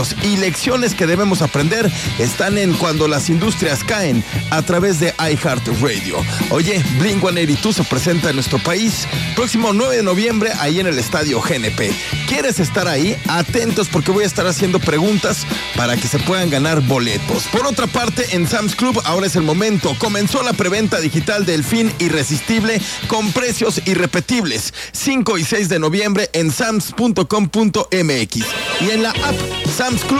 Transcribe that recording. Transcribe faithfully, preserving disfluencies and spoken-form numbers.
y lecciones que debemos aprender están en Cuando las industrias caen a través de iHeartRadio. Oye, Blink ciento ochenta y dos se presenta en nuestro país próximo nueve de noviembre ahí en el Estadio G N P. ¿Quieres estar ahí? Atentos porque voy a estar haciendo preguntas para que se puedan ganar boletos. Por otra parte, en Sam's Club ahora es el momento. Comenzó la preventa digital del Fin Irresistible con precios irrepetibles. cinco y seis de noviembre en sams punto com punto m x y en la app Sam's Club